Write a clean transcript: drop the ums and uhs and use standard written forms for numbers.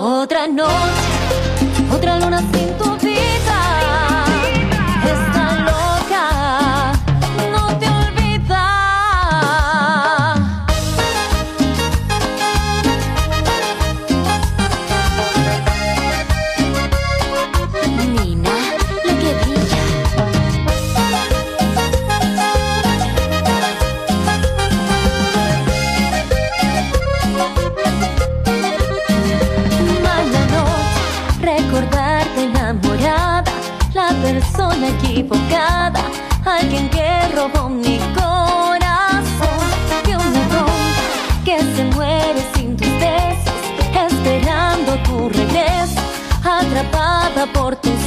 Otra noche, otra luna sin tu vida. Está loca, no te olvida. Nina, la que brilla. Recordarte enamorada, la persona equivocada, alguien que robó mi corazón. Y una ronda que se muere sin tus besos, esperando tu regreso, atrapada por tus